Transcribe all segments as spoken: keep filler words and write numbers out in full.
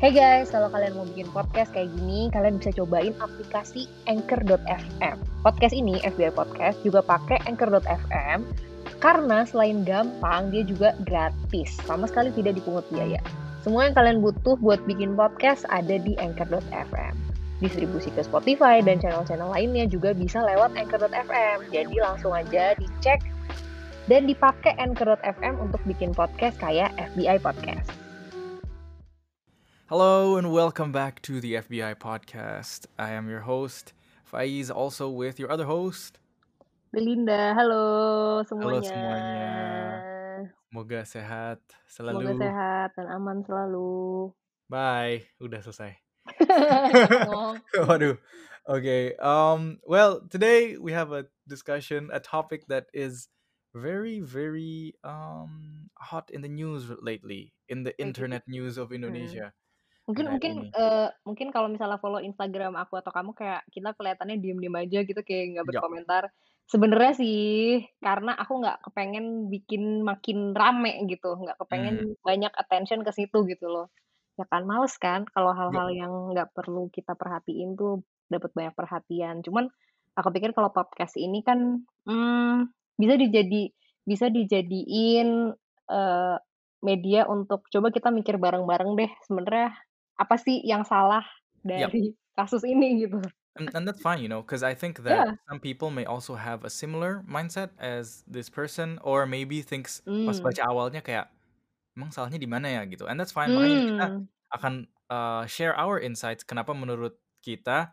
Hey guys, kalau kalian mau bikin podcast kayak gini, kalian bisa cobain aplikasi Anchor dot f m. Podcast ini, F B I Podcast, juga pakai Anchor dot f m karena selain gampang, dia juga gratis. Sama sekali tidak dipungut biaya. Semua yang kalian butuh buat bikin podcast ada di Anchor dot f m. Distribusi ke Spotify dan channel-channel lainnya juga bisa lewat Anchor dot f m. Jadi langsung aja dicek dan dipakai Anchor dot f m untuk bikin podcast kayak F B I Podcast. Hello and welcome back to the F B I Podcast. I am your host, Faiz, also with your other host. Belinda, halo Halo semuanya. semuanya. Semoga sehat selalu. Semoga sehat dan aman selalu. Bye. Udah selesai. Ngomong. Waduh. Okay. Um. Well, today we have a discussion, a topic that is very, very um hot in the news lately, in the internet news of Indonesia. Mungkin akhir-akhir mungkin ini. uh, mungkin kalau misalnya follow Instagram aku atau kamu kayak kita kelihatannya diem-diem aja gitu kayak nggak Ya. berkomentar. Sebenarnya sih karena aku nggak kepengen bikin makin rame gitu, nggak kepengen Mhm. banyak attention ke situ gitu loh. Ya kan males kan kalau Ya. hal-hal yang nggak perlu kita perhatiin tuh dapat banyak perhatian. Cuman aku pikir kalau podcast ini kan hmm, bisa dijadi bisa dijadiin uh, media untuk coba kita mikir bareng-bareng deh sebenarnya apa sih yang salah Yep. dari kasus ini gitu. And, and that's fine, you know, because I think that Yeah. some people may also have a similar mindset as this person, or maybe thinks pas Hmm. baca awalnya kayak emang salahnya di mana ya gitu. And that's fine. Makanya kita Hmm. akan uh, share our insights. Kenapa menurut kita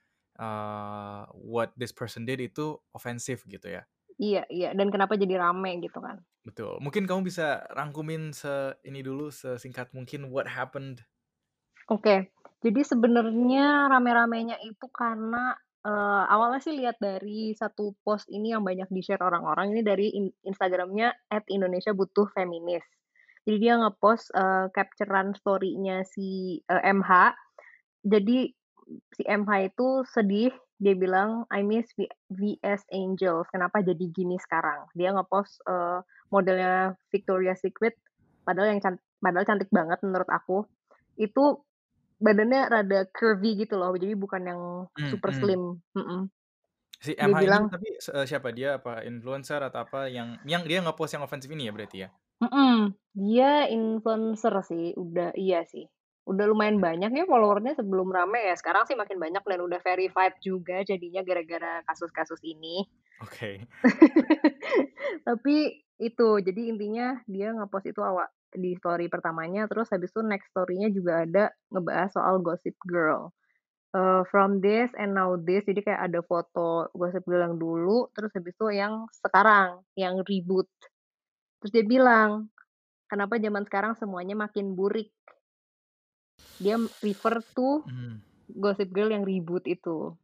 uh, what this person did itu offensive gitu ya. Iya, iya. Dan kenapa jadi rame gitu kan? Betul. Mungkin kamu bisa rangkumin se ini dulu sesingkat mungkin what happened. Oke. Jadi sebenarnya rame-ramenya itu karena uh, awalnya sih lihat dari satu post ini yang banyak di-share orang-orang ini dari in Instagram-nya at Indonesia Butuh Feminis. Jadi dia nge-post uh, capture-an story-nya si uh, M H. Jadi si M H itu sedih, dia bilang, "I miss V VS Angels, kenapa jadi gini sekarang?" Dia nge-post, eee, modelnya Victoria's Secret, padahal yang can padahal cantik banget menurut aku. Itu badannya rada curvy gitu loh, jadi bukan yang Hmm, super hmm. slim, mhm. Si Dia M H ini bilang tapi se siapa? Dia apa influencer atau apa yang yang dia nge-post yang ofensif ini ya berarti ya? mhm, dia influencer sih, udah iya sih. Udah lumayan banyak ya follower-nya sebelum rame ya, sekarang sih makin banyak dan udah verified juga jadinya gara-gara kasus-kasus ini. Oke. Tapi itu, jadi intinya dia nge-post itu awal di story pertamanya, terus habis itu next story-nya juga ada ngebahas soal Gossip Girl. Eee, from this and now this, jadi kayak ada foto Gossip Girl yang dulu, terus habis itu yang sekarang, yang reboot. Terus dia bilang, "Kenapa zaman sekarang semuanya makin burik?" Dia refer to Mmm. Gossip Girl yang reboot itu.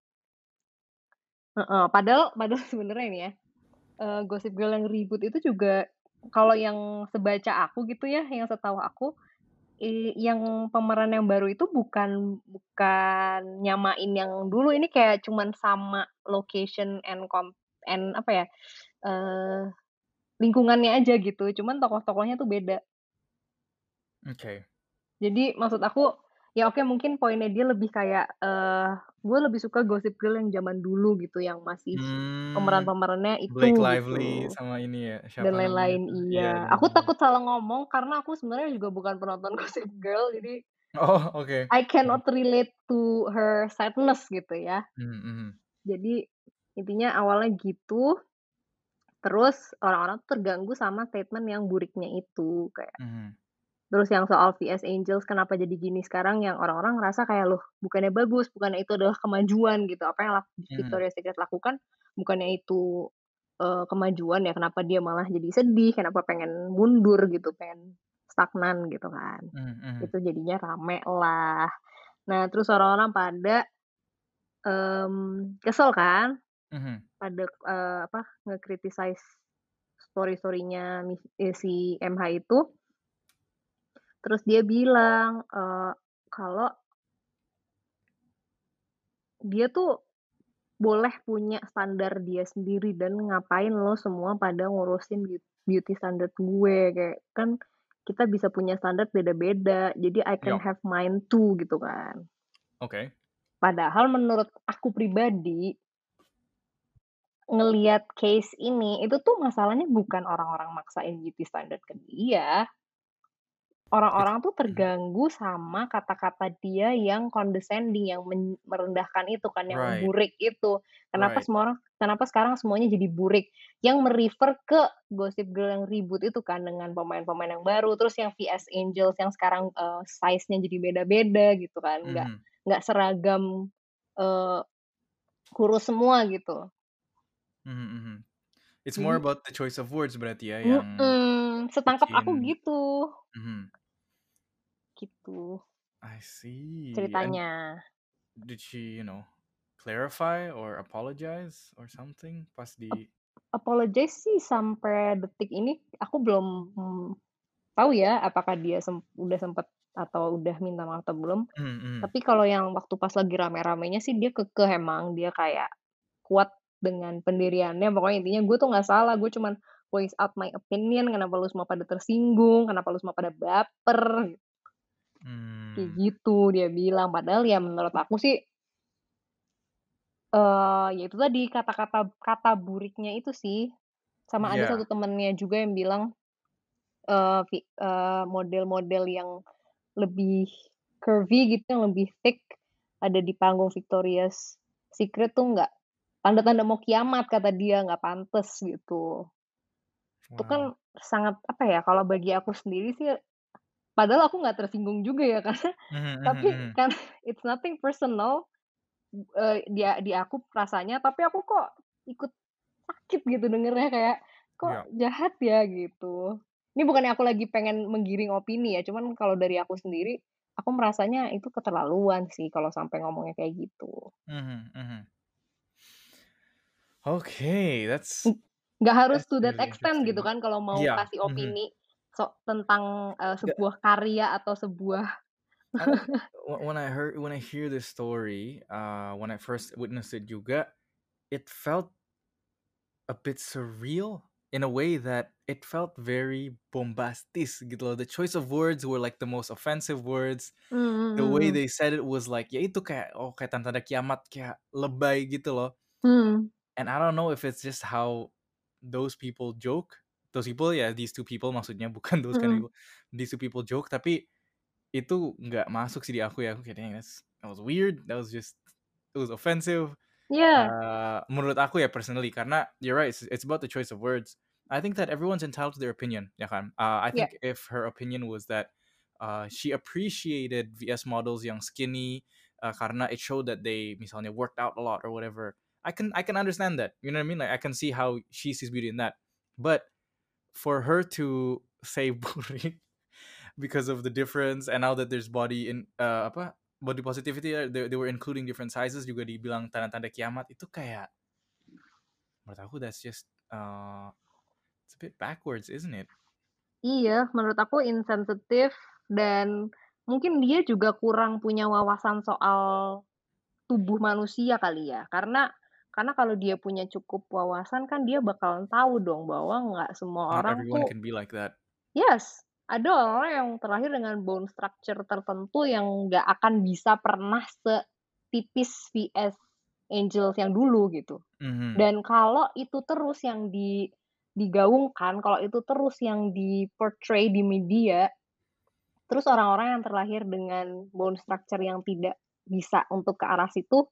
Heeh, padahal padahal sebenarnya ini ya, eee, Gossip Girl yang reboot itu juga kalau yang sebaca aku gitu ya, yang setahu aku, eee, yang pemeran yang baru itu bukan bukan nyamain yang dulu, ini kayak cuman sama location and com and apa ya, eee, lingkungannya aja gitu, cuman tokoh-tokohnya tuh beda. Oke. Jadi maksud aku, ya oke mungkin poinnya dia lebih kayak, eee, gue lebih suka Gossip Girl yang zaman dulu gitu, yang masih Mmm, pemeran-pemerannya Blake itu Lively gitu, sama ini ya, dan siapa namanya lain-lain tuh? Iya, iya. dan Aku takut salah ngomong karena aku sebenarnya juga bukan penonton Gossip Girl, jadi oh, oke. I Mhm. cannot relate to her sadness gitu ya. Mhm, mhm. Jadi intinya awalnya gitu, terus orang-orang tuh terganggu sama statement yang buriknya itu, kayak Mhm. terus yang soal V S Angels kenapa jadi gini sekarang yang orang-orang ngerasa kayak, "Loh, bukannya bagus, bukannya itu adalah kemajuan gitu, apa yang lak Mhm. Victoria's Secret lakukan bukannya itu, eee, kemajuan ya, kenapa dia malah jadi sedih, kenapa pengen mundur gitu, pengen stagnan," gitu kan. Mhm, mhm. Itu jadinya rame lah. Nah, terus orang-orang pada, mmm, kesel kan, Mhm. pada, eee, apa, nge-criticize story-story-nya mis eee, si M H itu. Terus dia bilang, eee, kalau dia tuh boleh punya standar dia sendiri dan ngapain lo semua pada ngurusin beau beauty standard gue, kayak kan kita bisa punya standar beda-beda, jadi I can Yup. have mine too gitu kan. Oke. Padahal menurut aku pribadi ngelihat case ini, itu tuh masalahnya bukan orang-orang maksain beauty standard ke dia. It's Orang-orang tuh mhm. terganggu sama kata-kata dia yang condescending, yang men merendahkan itu kan, yang Right. burik itu. Kenapa Right. semua orang kenapa sekarang semuanya jadi burik, yang me-refer ke Gossip Girl yang ribut itu kan, dengan pemain-pemain yang baru, terus yang V-S Angels yang sekarang, eee, size-nya jadi beda-beda gitu kan, nggak Mhm. nggak seragam, eee, kurus semua gitu. Mhm mhm. It's more Jadi about the choice of words berarti ya yang mhm, setangkap aku bikin gitu. mhm. Gitu. I see, and Ceritanya. did she, you know, clarify or apologize or something pas Ap di apologize sih sampai detik ini aku belum, mmm, tahu ya apakah dia sem udah sempet atau udah minta maaf atau belum. Mhm mhm. Tapi kalau yang waktu pas lagi rame-ramenya sih dia kekeh emang, dia kayak kuat dengan pendiriannya, pokoknya intinya, "Gue tuh nggak salah, gue cuman voice out my opinion, kenapa lu semua pada tersinggung, kenapa lu semua pada baper." Kayak Mmm. gitu dia bilang, padahal ya menurut aku sih eee, ya itu tadi, kata-kata kata buriknya itu sih. Sama ada Iya. satu temennya juga yang bilang, eee, vi eee, model-model yang lebih curvy gitu, yang lebih thick, ada di panggung Victoria's Secret tuh nggak tanda-tanda mau kiamat kata dia, nggak pantes gitu. Itu Wow. kan sangat apa ya, kalau bagi aku sendiri sih padahal aku nggak tersinggung juga ya karena Mhm mhm tapi mhm. kan it's nothing personal, eee, dia di aku rasanya, tapi aku kok ikut sakit gitu dengernya, kayak, "Kok Iya. jahat ya?" Gitu. Ini bukannya aku lagi pengen menggiring opini ya, cuman kalau dari aku sendiri, aku merasanya itu keterlaluan sih kalau sampai ngomongnya kayak gitu. Mhm mhm. Okay, that's Mmm, nggak harus that's to that really extent gitu interesting. kan kalau mau Iya, kasih mhm. opini so tentang, eee, Nggak sebuah karya atau sebuah I don't whe when I heard when I hear this story, uh, when I first witnessed it juga, it felt a bit surreal in a way that it felt very bombastis gitu loh. The choice of words were like the most offensive words. Mmm, The mhm way mhm. they said it was like, ya itu kayak, oh kayak tanda-tanda kiamat, kayak lebay gitu loh. Mhm. And I don't know if it's just how those people joke. Those people ya, these two people maksudnya, bukan those kind of Mhm. people. These two people joke, tapi itu nggak masuk sih di aku ya. Aku kayak, "Dang, that's that was weird, that was just it was offensive." Iya. Eee, menurut aku ya personally, karena you're right, it's it's about the choice of words. I think that everyone's entitled to their opinion, ya kan? Uh, I Iya. think if her opinion was that, uh, she appreciated V S models yang skinny, uh, karena it showed that they misalnya worked out a lot or whatever, I can I can understand that, you know what I mean? Like, I can see how she sees beauty in that. But for her to say burik because of the difference and now that there's body in eee, apa, body positivity ya, they they were including different sizes juga dibilang tanda-tanda kiamat, itu kayak menurut aku that's just, eee, it's a bit backwards, isn't it? Iya, menurut aku insensitif dan mungkin dia juga kurang punya wawasan soal tubuh manusia kali ya. Karena karena kalau dia punya cukup wawasan kan dia bakalan tahu dong bahwa nggak semua Not orang everyone tuh can be like that. yes, ada orang-orang yang terlahir dengan bone structure tertentu yang nggak akan bisa pernah setipis V S Angels yang dulu gitu. Mhm. Dan kalau itu terus yang di digaungkan, kalau itu terus yang di-portray di media, terus orang-orang yang terlahir dengan bone structure yang tidak bisa untuk ke arah situ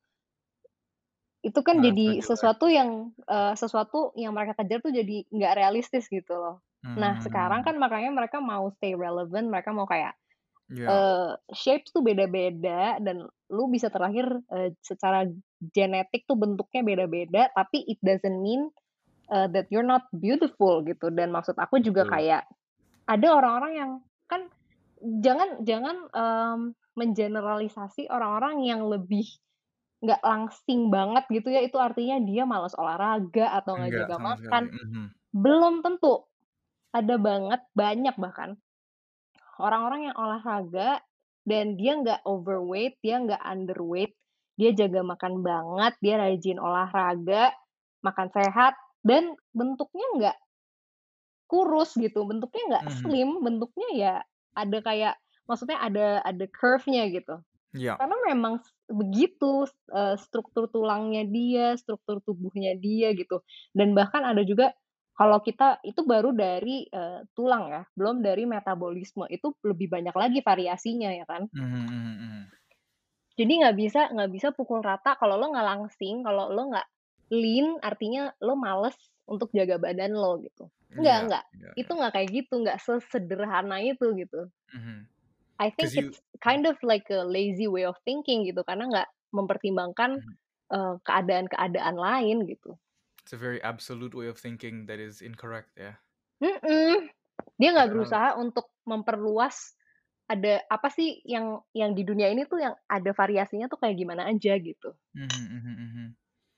itu kan Ngerasa jadi jelek. sesuatu yang, eee, sesuatu yang mereka kejar tuh jadi nggak realistis gitu loh. Nah, sekarang Mmm, kan makanya mereka mau stay relevant, mereka mau kayak, iya, eee, shapes tuh beda-beda dan lu bisa terlahir, eee, secara genetik tuh bentuknya beda-beda, tapi it doesn't mean, eee, that you're not beautiful gitu. Dan maksud aku juga betul. kayak ada orang-orang yang kan jangan jangan, mmm, mengeneralisasi orang-orang yang lebih nggak langsing banget gitu ya, itu artinya dia malas olahraga atau nggak Enggak jaga sama makan, sekali, mhm. belum tentu. Ada banget, banyak bahkan, orang-orang yang olahraga dan dia nggak overweight, dia nggak underweight, dia jaga makan banget, dia rajin olahraga, makan sehat, dan bentuknya nggak kurus gitu, bentuknya nggak Mhm. slim, bentuknya ya ada kayak maksudnya ada ada curve-nya gitu. Iya. Karena memang s begitu, eee, struktur tulangnya dia, struktur tubuhnya dia gitu. Dan bahkan ada juga kalau kita itu baru dari, eee, tulang ya, belum dari metabolisme, itu lebih banyak lagi variasinya ya kan. Mhm mhm mhm. Jadi nggak bisa nggak bisa pukul rata kalau lo nggak langsing, kalau lo nggak lean, artinya lo males untuk jaga badan lo gitu. Nggak Iya nggak, iya itu iya. nggak kayak gitu, nggak sesederhana itu gitu. Mhm. I 'Cause think you it's kind of like a lazy way of thinking gitu, karena nggak mempertimbangkan, mhm. eee, keadaan-keadaan lain gitu. It's a very absolute way of thinking that is incorrect ya. Mhm, dia nggak Padahal berusaha untuk memperluas, ada apa sih yang yang di dunia ini tuh yang ada variasinya tuh kayak gimana aja gitu. mhm mhm mhm.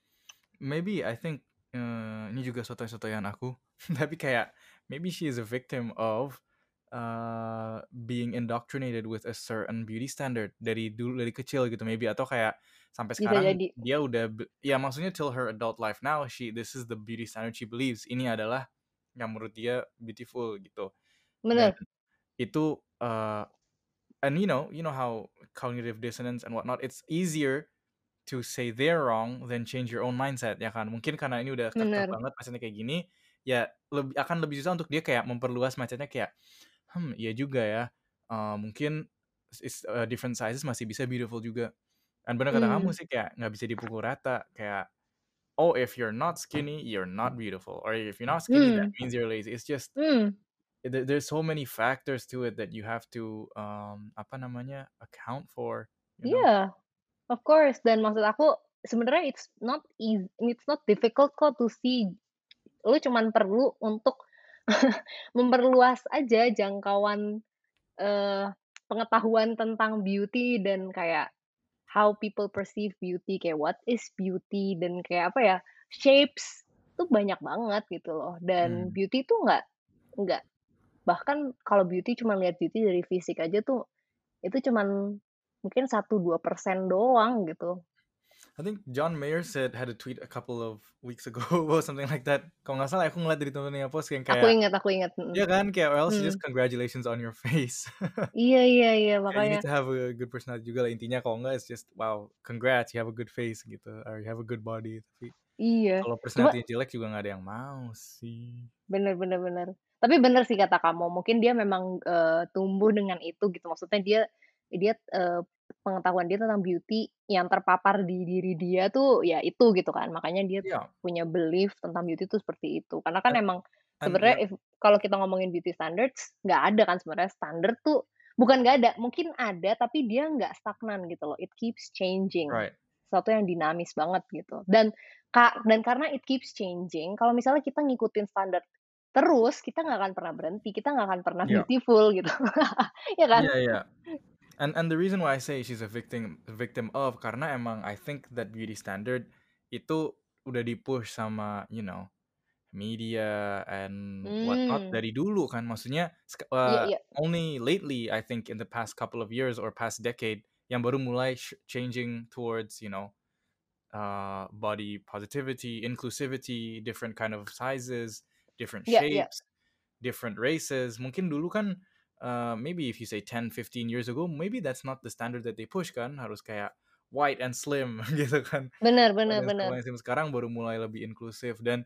Maybe I think, eee, ini juga sotoy-sotoyan aku, tapi kayak maybe she is a victim of, eee, being indoctrinated with a certain beauty standard dari dulu dari kecil gitu maybe atau kayak sampai Bisa sekarang jadi, dia udah be ya maksudnya till her adult life now she this is the beauty standard she believes ini adalah yang menurut dia beautiful gitu. Dan bener itu, eee, and you know you know how cognitive dissonance and whatnot, it's easier to say they're wrong than change your own mindset ya kan. Mungkin karena ini udah kekeh bener, banget mindset kayak gini, ya leb akan lebih susah untuk dia kayak memperluas mindset-nya kayak, "Hmm, iya juga ya, eee, mungkin is eee, different sizes masih bisa beautiful juga." Dan bener kata kamu mmm, sih kayak nggak bisa dipukul rata, kayak, "Oh, if you're not skinny, you're not beautiful, or if you're not skinny, that mmm, means you're lazy." It's just mmm, there there's so many factors to it that you have to, um, apa namanya, account for, you know? iya, of course, dan maksud aku sebenarnya it's not eas it's not difficult kok to see, lu cuman perlu untuk memperluas aja jangkauan, eee, pengetahuan tentang beauty dan kayak how people perceive beauty, kayak what is beauty dan kayak apa ya, shapes tuh banyak banget gitu loh. Dan Mmm. beauty tuh nggak nggak bahkan kalau beauty cuma lihat beauty dari fisik aja tuh, itu cuman mungkin satu dua persen doang gitu. I think John Mayer said had a tweet a couple of weeks ago or something like that. Kalau nggak salah aku ngeliat dari temennya post yang Aku kayak ingat aku ingat, mhm, ya kan, kayak, "Well, mhm. just congratulations on your face." Iya iya iya, Kayak you makanya need to have a good personality juga lah intinya, kalau nggak it's just, wow, congrats you have a good face gitu, or you have a good body. Tapi iya. kalau Cuma personality jelek juga nggak ada yang mau sih. bener bener bener. Tapi bener sih kata kamu, mungkin dia memang, eee, tumbuh dengan itu gitu, maksudnya dia dia, eee, pengetahuan dia tentang beauty yang terpapar di diri dia tuh ya itu gitu kan, makanya dia Iya, punya belief tentang beauty itu seperti itu. Karena kan and emang and sebenarnya yang if kalau kita ngomongin beauty standards, nggak ada kan sebenarnya standard tuh bukan nggak ada, mungkin ada tapi dia nggak stagnan gitu loh, it keeps changing. right, Sesuatu yang dinamis banget gitu. Dan ka dan karena it keeps changing, kalau misalnya kita ngikutin standar terus, kita nggak akan pernah berhenti, kita nggak akan pernah iya, beautiful gitu, ya kan? iya iya. And and the reason why I say she's a victim victim of karena emang I think that beauty standard itu udah di-push sama, you know, media and whatnot Mmm, dari dulu kan. Maksudnya sek iya eee, iya, only lately I think in the past couple of years or past decade yang baru mulai sh changing towards, you know, uh, body positivity, inclusivity, different kind of sizes, different iya iya, shapes, different races. Mungkin dulu kan, uh, maybe if you say ten, fifteen years ago, maybe that's not the standard that they push kan, harus kayak white and slim gitu kan. bener White bener and slim bener. white and slim. Sekarang baru mulai lebih inklusif dan,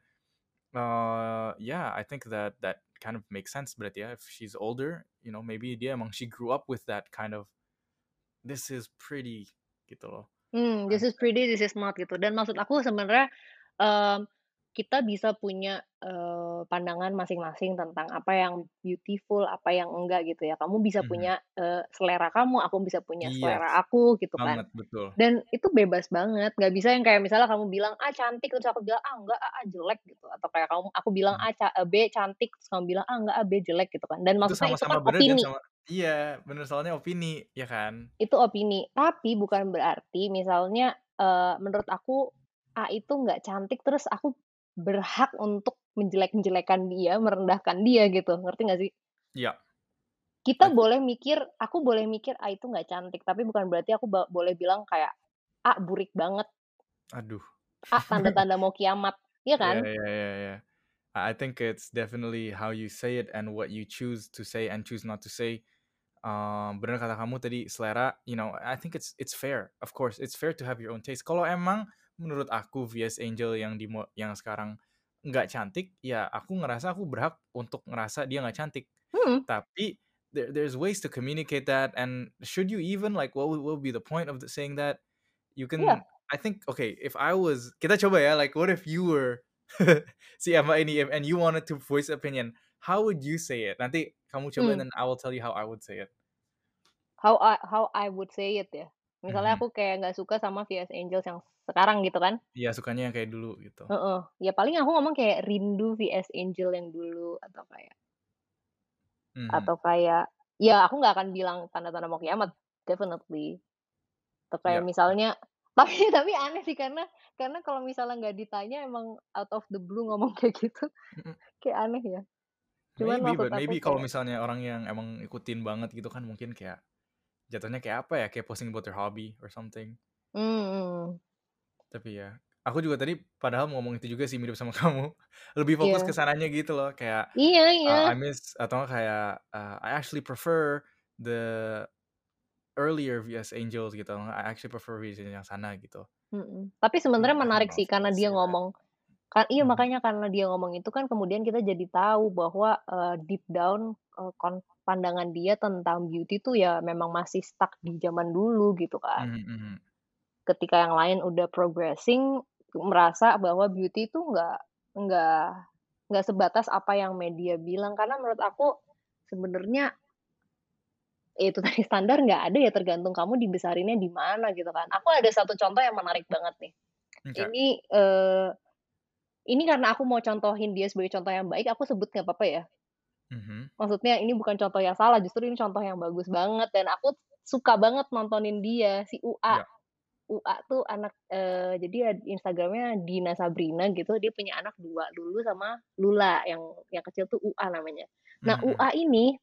uh, yeah, I think that that kind of makes sense berarti ya, if she's older, you know, maybe dia emang she grew up with that kind of, "This is pretty," gitu loh, Hmm, this is mindset. pretty, this is not gitu. Dan maksud aku sebenarnya, mmm, kita bisa punya, eee, pandangan masing-masing tentang apa yang beautiful, apa yang enggak gitu ya. Kamu bisa Mhm. punya, eee, selera kamu, aku bisa punya Yes, selera aku gitu kan. banget, betul. Dan itu bebas banget, nggak bisa yang kayak misalnya kamu bilang, "A, cantik," terus aku bilang, "Ah, enggak, A, A, jelek," gitu. Atau kayak kamu aku bilang, Mhm. "A, ca eee, B, cantik," terus kamu bilang, "Ah, enggak, A, B, jelek," gitu kan. Dan Itu maksudnya itu sama-sama kan bener dan opini. sama iya, bener soalnya opini, ya kan? Itu opini, tapi bukan berarti misalnya, eee, menurut aku A itu nggak cantik, terus aku berhak untuk menjelek-jelekan dia, merendahkan dia gitu, ngerti nggak sih? Iya, Kita that's it. boleh mikir aku boleh mikir A itu nggak cantik, tapi bukan berarti aku ba boleh bilang kayak, "A burik banget, Aduh. A tanda-tanda mau kiamat," iya Iya kan? iya iya iya. I think it's definitely how you say it and what you choose to say and choose not to say. Um, bener kata kamu tadi selera, you know, I think it's it's fair. Of course, it's fair to have your own taste. Kalau emang menurut aku V S Angel yang di yang sekarang nggak cantik, ya aku ngerasa aku berhak untuk ngerasa dia nggak cantik. Hmm. Tapi there, there's ways to communicate that, and should you even like what would, what would be the point of the, saying that? You Yeah. can, I think, okay, if I was, kita coba ya, like what if you were si Emma ini and you wanted to voice opinion, how would you say it? Nanti kamu coba Hmm. and then I will tell you how I would say it. How I how I would say it ya. Misalnya Mhm. aku kayak nggak suka sama V S Angels yang sekarang gitu kan. Iya, sukanya yang kayak dulu gitu. Heeh. Ya paling aku ngomong kayak rindu V S Angel yang dulu atau kayak Mhm. atau kayak ya aku nggak akan bilang tanda-tanda mau kiamat, definitely. Atau kayak Iya. misalnya tapi tapi aneh sih karena karena kalau misalnya nggak ditanya emang out of the blue ngomong kayak gitu, Mhm. kayak aneh ya. Cuman Maybe, maksud but aku maybe kalau kayak misalnya orang yang emang ikutin banget gitu kan mungkin kayak jatuhnya kayak apa ya, kayak posting about their hobby or something. mhm, Tapi ya, aku juga tadi padahal mau ngomong itu juga sih mirip sama kamu. Lebih fokus ke iya. sananya gitu loh, kayak Iya iya, uh, I miss atau nggak kayak uh, I actually prefer the earlier V S Angels gitu. I actually prefer V S Angels yang sana gitu. mhm. Tapi Tapi sebenarnya I don't menarik know sih if I karena would dia say that. ngomong kan iya Mhm. makanya karena dia ngomong itu kan kemudian kita jadi tahu bahwa, eee, deep down, eee, kon pandangan dia tentang beauty tuh ya memang masih stuck di zaman dulu gitu kan. Mhm mhm. Ketika yang lain udah progressing, merasa bahwa beauty itu nggak nggak nggak sebatas apa yang media bilang. Karena menurut aku sebenarnya ya itu tadi standar nggak ada ya tergantung kamu dibesarinnya di mana gitu kan. Aku ada satu contoh yang menarik banget nih. Oke. Ini, eee, ini karena aku mau contohin dia sebagai contoh yang baik, aku sebut nggak apa-apa ya? Mhm. Maksudnya ini bukan contoh yang salah, justru ini contoh yang bagus banget dan aku suka banget nontonin dia, si U A. Iya. U A tuh anak eee, jadi ya Instagram-nya Dina Sabrina gitu, dia punya anak dua, Lulu sama Lula, yang yang kecil tuh U A namanya. Nah, Mhm mhm. U A ini,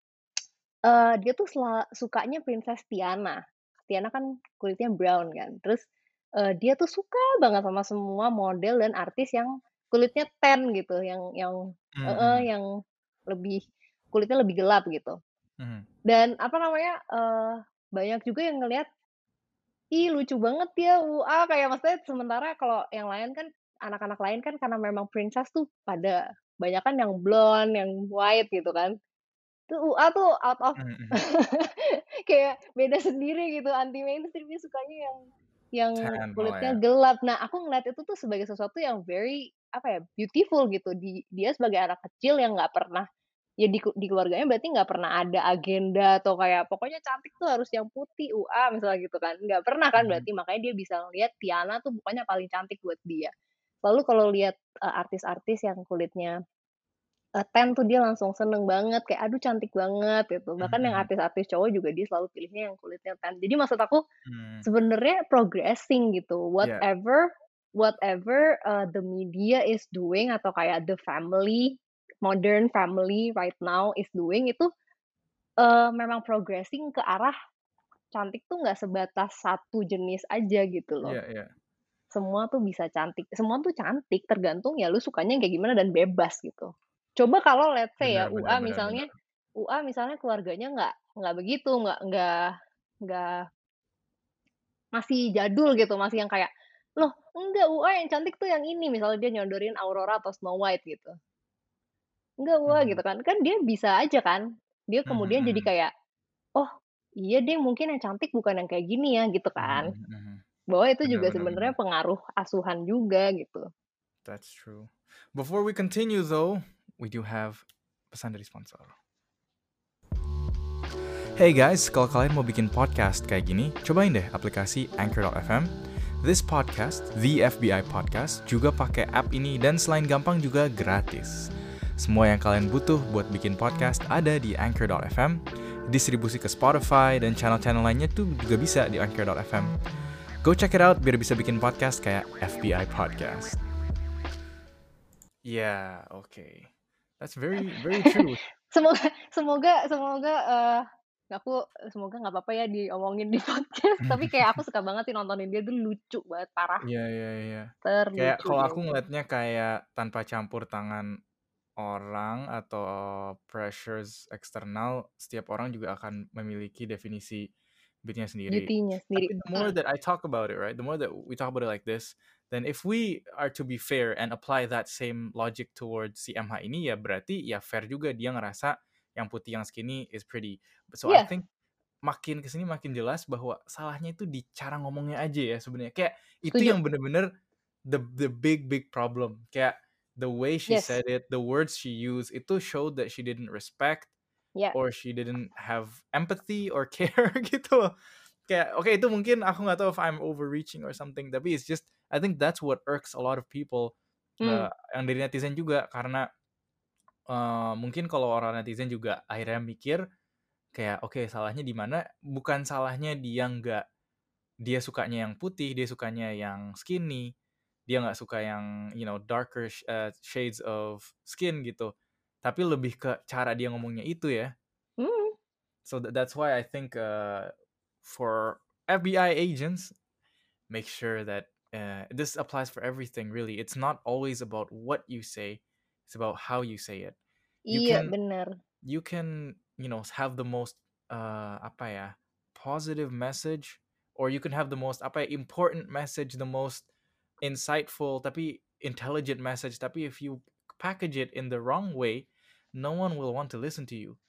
eee, dia tuh sela sukanya Princess Tiana. Tiana kan kulitnya brown kan, terus, eee, dia tuh suka banget sama semua model dan artis yang kulitnya tan gitu, yang yang Mhm heeh, mhm. yang lebih kulitnya lebih gelap gitu. Mhm. Dan apa namanya, eee, banyak juga yang ngelihat, "Ih, lucu banget ya U A," kayak maksudnya sementara kalau yang lain kan, anak-anak lain kan karena memang princess tuh pada banyakan yang blonde, yang white gitu kan. Tuh U A tuh out of Mhm mhm. kayak beda sendiri gitu, anti mainstream, dia sukanya yang yang Tan malah kulitnya ya. gelap. Nah, aku ngeliat itu tuh sebagai sesuatu yang very, apa ya, beautiful gitu, di dia sebagai anak kecil yang nggak pernah ya di ku di keluarganya berarti nggak pernah ada agenda atau kayak pokoknya cantik tuh harus yang putih, U A misalnya gitu kan, nggak pernah kan Mhm. berarti makanya dia bisa ngelihat Tiana tuh pokoknya paling cantik buat dia. Lalu kalau lihat, eee, artis-artis yang kulitnya, eee, tan tuh dia langsung seneng banget kayak, "Aduh cantik banget," gitu. Mhm Bahkan yang mhm. artis-artis cowok juga dia selalu pilihnya yang kulitnya tan. Jadi maksud aku Mmm. sebenarnya progressing gitu, Iya. whatever whatever, eee, the media is doing atau kayak the family, modern family right now is doing itu, eee, memang progressing ke arah cantik tuh nggak sebatas satu jenis aja gitu loh. Iya iya. Semua tuh bisa cantik, semua tuh cantik tergantung ya lu sukanya kayak gimana dan bebas gitu. Coba kalau let's say ya Benar benar U A benar benar. misalnya U A misalnya keluarganya nggak nggak begitu, nggak nggak nggak masih jadul gitu, masih yang kayak, "Loh enggak U A yang cantik tuh yang ini," misalnya dia nyodorin Aurora atau Snow White gitu. "Enggak U A," gitu Mhm. kan. Kan dia bisa aja kan, dia Mhm kemudian jadi mhm. kayak, "Oh, iya deh mungkin yang cantik bukan yang kayak gini ya," gitu Mhm kan. mhm mhm. Bahwa itu Benar juga benar sebenarnya benar. pengaruh asuhan juga gitu. That's true. Before we continue though, we do have pesan dari sponsor. Hey guys, kalau kalian mau bikin podcast kayak gini, cobain deh aplikasi Anchor dot f m. This podcast, The F B I Podcast, juga pakai app ini dan selain gampang juga gratis. Semua yang kalian butuh buat bikin podcast ada di Anchor dot f m. Distribusi ke Spotify dan channel-channel lainnya tuh juga bisa di Anchor dot f m. Go check it out biar bisa bikin podcast kayak F B I Podcast. Yeah, okay. That's very very true. Semoga semoga semoga, eee, Aku, eee, semoga nggak apa-apa ya diomongin di podcast, tapi kayak aku suka banget sih nontonin dia tuh lucu banget, parah. Iya iya iya. Kayak Terlucu kalau dia aku itu. ngelihatnya kayak tanpa campur tangan orang atau pressures eksternal, setiap orang juga akan memiliki definisi beatnya sendiri. Beauty-nya sendiri, Tapi the more mhm. that I talk about it, right, the more that we talk about it like this, then if we are to be fair and apply that same logic towards si M H ini, ya berarti ya fair juga dia ngerasa yang putih, yang skinny is pretty. So I Iya, think makin ke sini makin jelas bahwa salahnya itu di cara ngomongnya aja ya sebenarnya. Kayak itu setuju. yang bener-bener the the big big problem. Kayak the way she Yes, said it, the words she used, itu showed that she didn't respect ya, or she didn't have empathy or care gitu loh. Kayak oke itu mungkin aku nggak tahu if I'm overreaching or something, tapi it's just I think that's what irks a lot of people, mmm, eee, yang dari netizen juga karena, eee, mungkin kalau orang netizen juga akhirnya mikir kayak, oke salahnya di mana, bukan salahnya dia nggak dia sukanya yang putih, dia sukanya yang skinny, dia nggak suka yang, you know, darker sh eee, shades of skin gitu. Tapi lebih ke cara dia ngomongnya itu ya. mhm, So tha that's why I think, uh, for F B I agents, make sure that, uh, this applies for everything really. It's not always about what you say, it's about how you say it. You iya can bener, you can you know have the most uh apa ya positive message, or you can have the most apa ya, important message, the most insightful tapi intelligent message, tapi if you package it in the wrong way, no one will want to listen to you.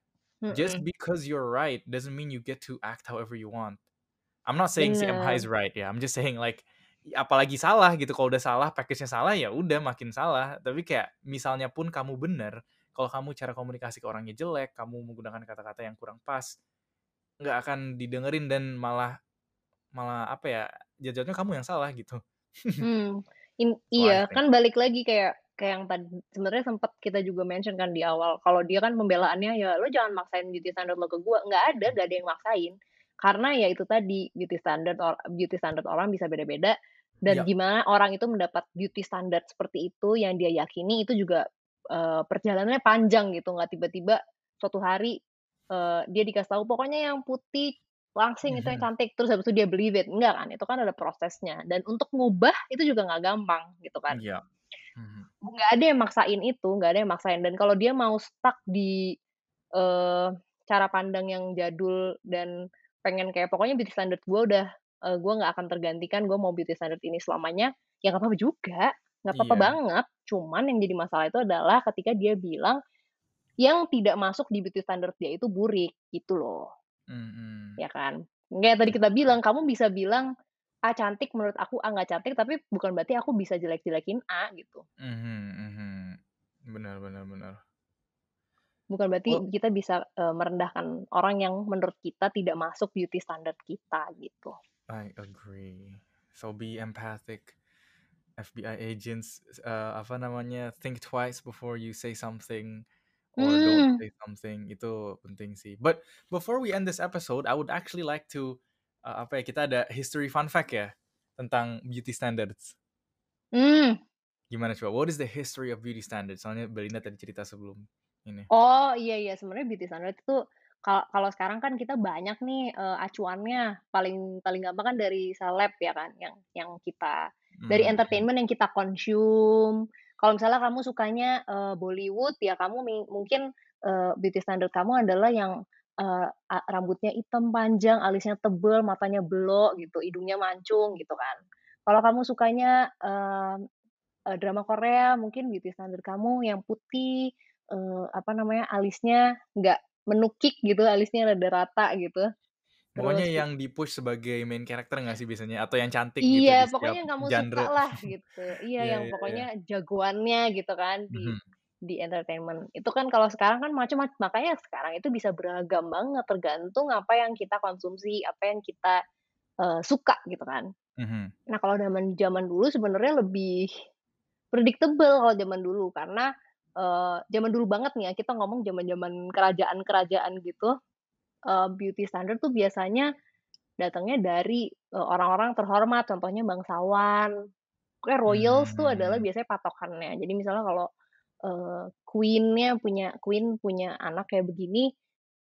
Just mhm, because you're right doesn't mean you get to act however you want. I'm not saying si M H is bener, right ya, I'm just saying like apalagi salah gitu, kalau udah salah, package-nya salah, ya udah makin salah. Tapi kayak misalnya pun kamu bener, kalau kamu cara komunikasi ke orangnya jelek, kamu menggunakan kata-kata yang kurang pas, nggak akan didengerin dan malah malah apa ya, jatuhnya kamu yang salah gitu. mmm, in So I iya, think. kan balik lagi kayak kayak yang tadi sebenarnya sempet kita juga mention kan di awal, kalau dia kan pembelaannya, "Ya lu jangan maksain beauty standard lo ke gua." Nggak ada, nggak ada yang maksain. Karena ya itu tadi, beauty standard or beauty standard orang bisa beda-beda, dan Iya. gimana orang itu mendapat beauty standard seperti itu yang dia yakini itu juga, eee, perjalanannya panjang gitu, nggak tiba-tiba suatu hari, eee, dia dikasih tahu, "Pokoknya yang putih langsing itu yang Mhm. cantik," terus habis itu dia believe it, enggak kan, itu kan ada prosesnya dan untuk ngubah itu juga nggak gampang gitu kan. Iya. Mhm. Nggak ada yang maksain itu, nggak ada yang maksain dan kalau dia mau stuck di, eee, cara pandang yang jadul dan pengen kayak pokoknya beauty standard gue udah, eee, gue nggak akan tergantikan, gue mau beauty standard ini selamanya, ya nggak apa-apa juga, nggak apa-apa Iya. banget. Cuman yang jadi masalah itu adalah ketika dia bilang yang tidak masuk di beauty standard dia itu burik, gitu loh. Mhm. Ya kan? Kayak tadi kita bilang, kamu bisa bilang, A cantik menurut aku, A nggak cantik, tapi bukan berarti aku bisa jelek-jelekin A gitu. Mhm mhm. Benar benar benar. Bukan berarti Well, kita bisa, eee, merendahkan orang yang menurut kita tidak masuk beauty standard kita gitu. I agree. So be empathic. F B I agents, eee, apa namanya, think twice before you say something or don't Mmm, say something, itu penting sih. But before we end this episode, I would actually like to, eee, apa ya, kita ada history fun fact ya, tentang beauty standards. mmm. Gimana coba? What is the history of beauty standards? Soalnya Belinda tadi cerita sebelum ini. Oh, iya iya, sebenarnya beauty standard itu kal kalau sekarang kan kita banyak nih, eee, acuannya, paling paling gampang kan dari seleb ya kan, yang yang kita dari Mhm mhm. entertainment yang kita consume. Kalau misalnya kamu sukanya, eee, Bollywood, ya kamu mi mungkin, eee, beauty standard kamu adalah yang, eee, a rambutnya hitam panjang, alisnya tebel, matanya blok gitu, hidungnya mancung gitu kan. Kalau kamu sukanya, eee Eee, drama Korea mungkin beauty standard kamu yang putih, eee, apa namanya, alisnya nggak menukik gitu, alisnya rada rata gitu. Pokoknya Terus kit yang di-push sebagai main character nggak sih biasanya? Atau yang cantik gitu di iya, setiap pokoknya yang kamu genre? sukalah gitu. Iya, Iya yang iya iya. pokoknya jagoannya gitu kan di Mhm. di entertainment. Itu kan kalau sekarang kan macem mac makanya sekarang itu bisa beragam banget, tergantung apa yang kita konsumsi, apa yang kita, eee, suka gitu kan. Mhm. Nah, kalau zaman zaman dulu sebenarnya lebih predictable kalau zaman dulu karena, eee, zaman dulu banget nih ya, kita ngomong zaman-zaman kerajaan-kerajaan gitu, eee, beauty standard tuh biasanya datangnya dari, eee, orang-orang terhormat, contohnya bangsawan. Pokoknya royals tuh adalah Mmm. biasanya patokannya. Jadi misalnya kalau, eee, queen-nya punya queen punya anak kayak begini,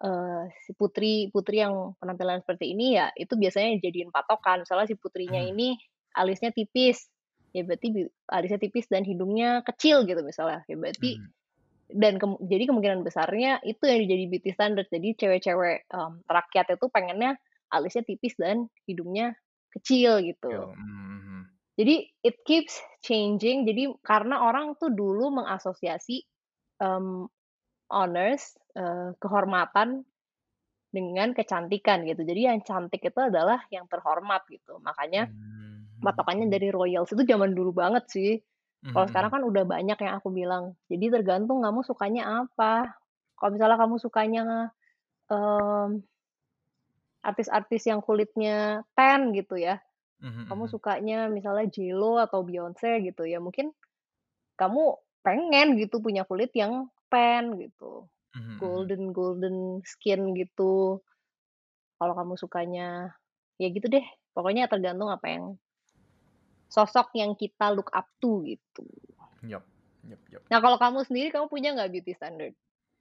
eee, si putri putri yang penampilan seperti ini ya itu biasanya dijadiin patokan. Misalnya si putrinya Mhm. ini alisnya tipis, ya berarti bi alisnya tipis dan hidungnya kecil gitu misalnya, ya berarti Mhm. dan kem jadi kemungkinan besarnya itu yang jadi beauty standard. Jadi cewek-cewek, mmm, rakyat itu pengennya alisnya tipis dan hidungnya kecil Yo, gitu. mhm mhm. Jadi it keeps changing, jadi karena orang tuh dulu mengasosiasi, mmm, honors, eee, kehormatan dengan kecantikan gitu. Jadi yang cantik itu adalah yang terhormat gitu. Makanya Mmm, mhm patokannya mhm. dari royals itu zaman dulu banget sih. Mhm Kalau sekarang mhm. kan udah banyak yang aku bilang. Jadi tergantung kamu sukanya apa. Kalau misalnya kamu sukanya, mmm, artis-artis yang kulitnya tan gitu ya, Mhm kamu mhm. sukanya misalnya J.Lo atau Beyonce gitu ya, mungkin kamu pengen gitu punya kulit yang tan gitu, Mhm mhm. golden golden skin gitu. Kalau kamu sukanya ya gitu deh, pokoknya tergantung apa yang sosok yang kita look up to gitu. Yup, yup yup. Nah kalau kamu sendiri kamu punya nggak beauty standard?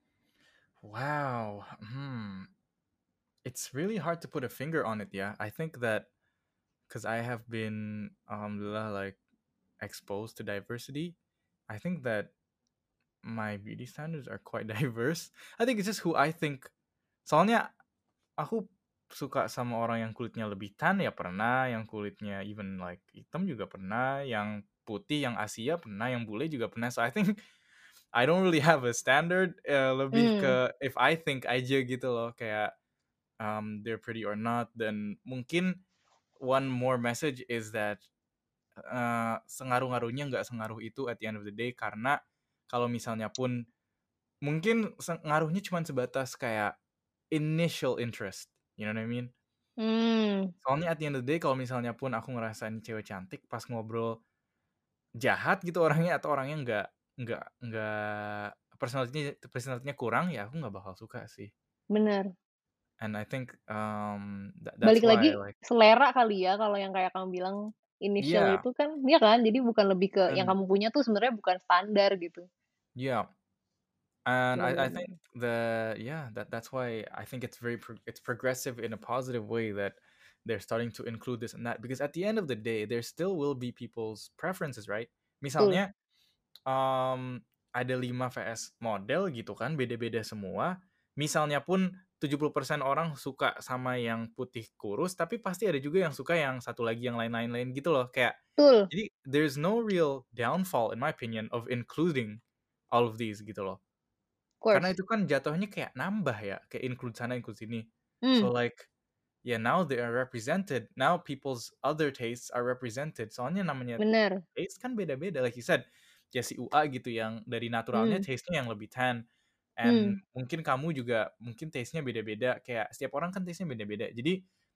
Wow, hmm, it's really hard to put a finger on it, yeah. I think that because I have been, alhamdulillah, like, exposed to diversity, I think that my beauty standards are quite diverse. I think it's just who I think soalnya aku suka sama orang yang kulitnya lebih tan ya pernah, yang kulitnya even like hitam juga pernah, yang putih, yang Asia pernah, yang bule juga pernah. So I think I don't really have a standard, eee, lebih Mmm, ke if I think aja gitu loh kayak, um, they're pretty or not, dan mungkin one more message is that, eee, sengaruh-ngaruhnya nggak sengaruh itu at the end of the day karena kalau misalnya pun mungkin se ngaruhnya cuman sebatas kayak initial interest, you know what I mean? mmm, Soalnya at the end of the day kalau misalnya pun aku ngerasain cewek cantik pas ngobrol jahat gitu orangnya atau orangnya nggak nggak nggak personality-nya personality-nya kurang, ya aku nggak bakal suka sih. bener. And I think, um, tha that's Balik why lagi like selera kali ya kalau yang kayak kamu bilang initial yeah, itu kan iya kan? Jadi bukan lebih ke yang and kamu punya tuh sebenarnya bukan standar gitu. yeah, and Bener I I think bener. the yeah, that that's why I think it's very pro it's progressive in a positive way that they're starting to include this and that, because at the end of the day, there still will be people's preferences, right? Betul, Misalnya, um, ada lima vs model gitu kan, beda-beda semua. Misalnya pun tujuh puluh persen orang suka sama yang putih kurus, tapi pasti ada juga yang suka yang satu lagi yang lain-lain lain gitu loh. Kayak betul, jadi there's no real downfall in my opinion of including all of these gitu loh. of Karena course. itu kan jatuhnya kayak nambah ya, kayak include sana, include sini. So Mmm, like, yeah, now they are represented. Now people's other tastes are represented. Soalnya namanya bener, taste kan beda-beda. Like you said, ya si U A gitu yang dari naturalnya mmm, taste-nya yang lebih tan. And mmm, mungkin kamu juga mungkin taste-nya beda-beda. Kayak setiap orang kan taste-nya beda-beda. Jadi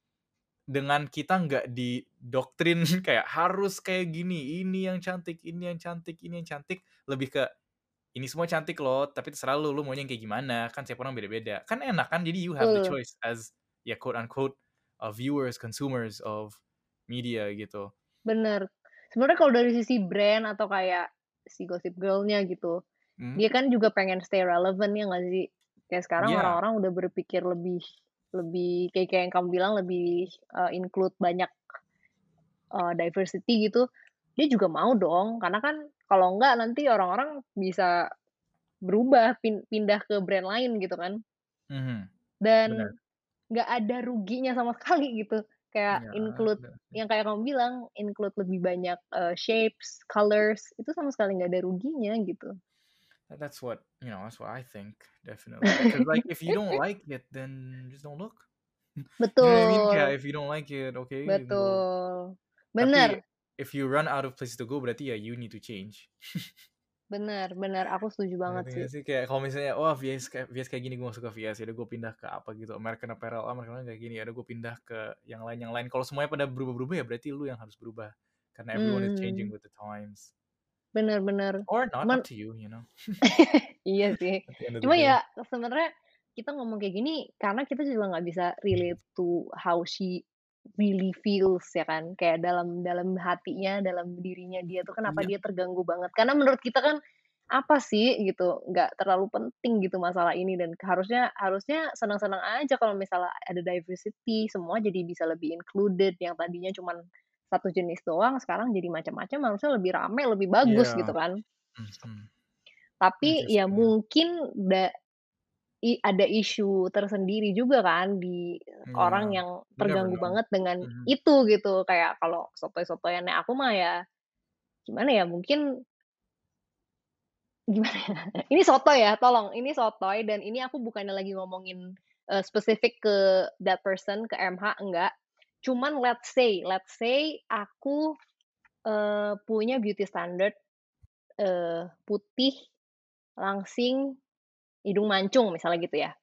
dengan kita nggak didoktrin kayak harus kayak gini, ini yang cantik, ini yang cantik, ini yang cantik, lebih ke ini semua cantik loh, tapi terserah lu, lu maunya yang kayak gimana, kan setiap orang beda-beda. Kan enak kan, jadi you have the betul, choice as, ya quote unquote, uh, viewers, consumers of media gitu. bener. Sebenarnya kalau dari sisi brand atau kayak si Gossip Girl-nya gitu, Mhm. dia kan juga pengen stay relevant ya nggak sih? Kayak sekarang Iya, orang-orang udah berpikir lebih lebih kayak kayak yang kamu bilang lebih, eee, include banyak, eee, diversity gitu, dia juga mau dong, karena kan kalau enggak nanti orang-orang bisa berubah, pin pindah ke brand lain gitu kan, mhm, bener. dan nggak ada ruginya sama sekali gitu. Kayak Iya, include bener sih. yang kayak kamu bilang, include lebih banyak, eee, shapes, colors, itu sama sekali nggak ada ruginya gitu. That that's what, you know, that's what I think, definitely. Because like, if you don't like it, then just don't look. You know what I mean? Kayak Betul if you don't like it, okay, go. betul. Tapi Bener if you run out of places to go, berarti ya you need to change. bener bener, aku setuju banget Ngerti sih. nggak sih? Kayak kalau misalnya, wah V S kayak V S kayak gini gue gak suka V S, ya udah gue pindah ke apa gitu, American Apparel, ah American Apparel kayak gini, ya udah gue pindah ke yang lain yang lain. Kalau semuanya pada berubah-berubah ya berarti lu yang harus berubah. Karena everyone is changing Mmm, with the times. bener bener. Or not, Cuman up to you, you know, iya sih. at the end of the Cuma day. ya sebenarnya kita ngomong kayak gini karena kita juga nggak bisa relate to how she really feels ya kan. Kayak dalam dalam hatinya, dalam dirinya dia tuh kenapa Yep. dia terganggu banget. Karena menurut kita kan apa sih gitu, nggak terlalu penting gitu masalah ini dan harusnya harusnya senang-senang aja kalau misalnya ada diversity, semua jadi bisa lebih included, yang tadinya cuman satu jenis doang, sekarang jadi macam-macam, harusnya lebih rame, lebih bagus gitu Yeah. kan. Mhm. Tapi ya Interesting, ya. mungkin da i ada isu tersendiri juga kan di Iya, orang yang we never terganggu know. banget dengan Mhm. itu gitu, kayak kalau sotoy-sotoyannya aku mah ya gimana ya, mungkin gimana ya, ini sotoy ya, tolong, ini sotoy dan ini aku bukannya lagi ngomongin, eee, spesifik ke that person, ke M H, enggak. Cuman let's say let's say aku, eee, punya beauty standard, eee, putih, langsing, hidung mancung misalnya gitu ya.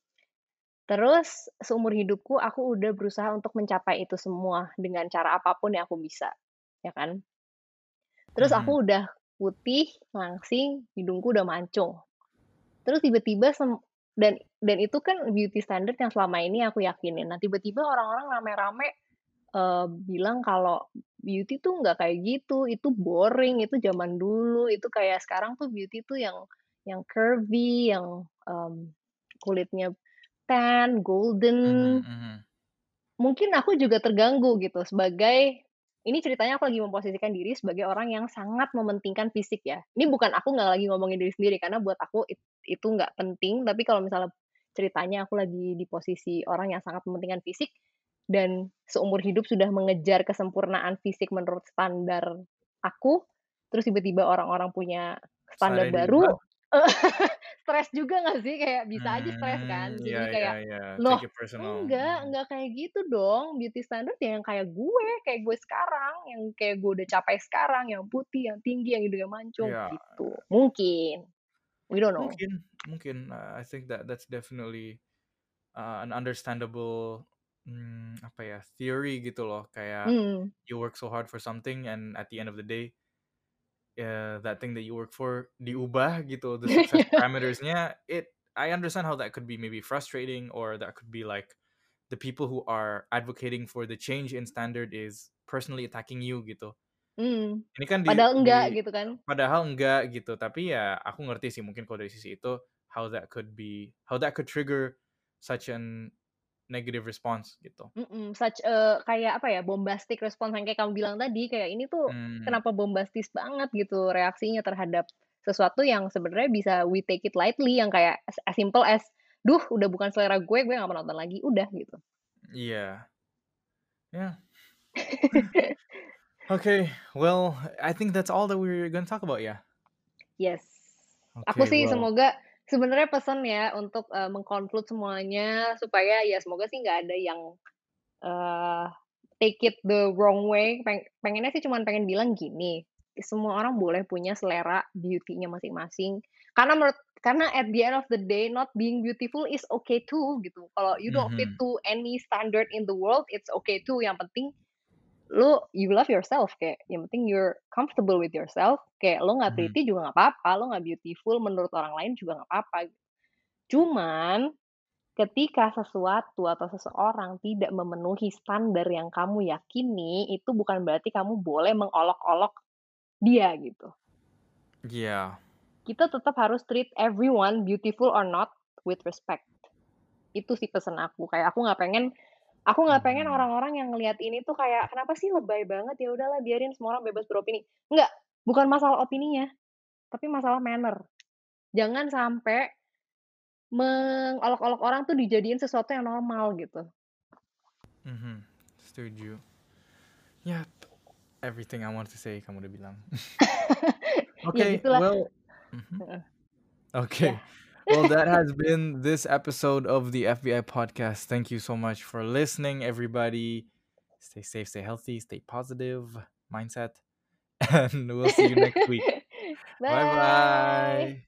Terus seumur hidupku aku udah berusaha untuk mencapai itu semua dengan cara apapun yang aku bisa, ya kan. Terus Mhm. aku udah putih, langsing, hidungku udah mancung. Terus tiba-tiba sem dan dan itu kan beauty standard yang selama ini aku yakinin. Nah, tiba-tiba orang-orang rame-rame, eee, bilang kalau beauty tuh nggak kayak gitu, itu boring, itu zaman dulu, itu kayak sekarang tuh beauty tuh yang yang curvy, yang, mmm, kulitnya tan, Mhm golden. mhm. Mungkin aku juga terganggu gitu sebagai ini ceritanya aku lagi memposisikan diri sebagai orang yang sangat mementingkan fisik ya. Ini bukan aku nggak lagi ngomongin diri sendiri karena buat aku it itu nggak penting, tapi kalau misalnya ceritanya aku lagi di posisi orang yang sangat mementingkan fisik dan seumur hidup sudah mengejar kesempurnaan fisik menurut standar aku, terus tiba-tiba orang-orang punya Terus ada standar yang diubah? baru, stres juga nggak sih? Kayak bisa aja stres kan? Mmm, iya Jadi iya kayak, iya, "Loh, take it personal, enggak, mhm. enggak kayak gitu dong, beauty standard ya yang kayak gue, kayak gue sekarang, yang kayak gue udah capai sekarang, yang putih, yang tinggi, yang hidungnya mancung," Iya, gitu. Mungkin, we don't know. mungkin mungkin, uh, I think that that's definitely, uh, an understandable, mmm, apa ya, theory gitu loh, kayak Mhm, you work so hard for something and at the end of the day, ya that thing that you work for diubah gitu, the success parameters-nya, it I understand how that could be maybe frustrating or that could be like the people who are advocating for the change in standard is personally attacking you gitu. mhm. Ini kan di Padahal enggak di gitu kan. padahal enggak gitu, tapi ya aku ngerti sih mungkin kalau dari sisi itu how that could be how that could trigger such an negative response gitu. Mhm, such a kayak apa ya, bombastic response yang kayak kamu bilang tadi, kayak ini tuh Mmm, kenapa bombastis banget gitu reaksinya terhadap sesuatu yang sebenarnya bisa we take it lightly, yang kayak as as simple as, "Duh, udah bukan selera gue, gue nggak mau nonton lagi," udah gitu. iya. Yeah. Okay, well, I think that's all that we're gonna talk about ya? Yes. Aku Okay, sih well, semoga sebenarnya pesan ya untuk, eee, meng-conclude semuanya supaya ya semoga sih nggak ada yang, eee, take it the wrong way, peng pengennya sih cuman pengen bilang gini, semua orang boleh punya selera beauty-nya masing-masing, karena menurut karena at the end of the day not being beautiful is okay too gitu. Kalau you don't fit mhm, to any standard in the world, it's okay too, yang penting lu you love yourself, kayak yang penting you're comfortable with yourself, kayak lo nggak mhm, pretty juga nggak apa-apa, lo nggak beautiful menurut orang lain juga nggak apa-apa. Cuman, ketika sesuatu atau seseorang tidak memenuhi standar yang kamu yakini, itu bukan berarti kamu boleh mengolok-olok dia gitu. iya, Kita tetap harus treat everyone, beautiful or not, with respect. Itu sih pesan aku, kayak aku nggak pengen aku nggak pengen mhm, orang-orang yang ngelihat ini tuh kayak, "Kenapa sih lebay banget, ya udahlah biarin semua orang bebas beropini." Enggak, bukan masalah opininya, tapi masalah manner. Jangan sampai mengolok-olok orang tuh dijadiin sesuatu yang normal gitu. mhm, setuju. Ya, everything I want to say kamu udah bilang. Ya Okay, gitulah, well, mhm. heeh, Okay. ya. Well, that has been this episode of the F B I podcast. Thank you so much for listening, everybody. Stay safe, stay healthy, stay positive mindset, and we'll see you next week. Bye Bye. bye.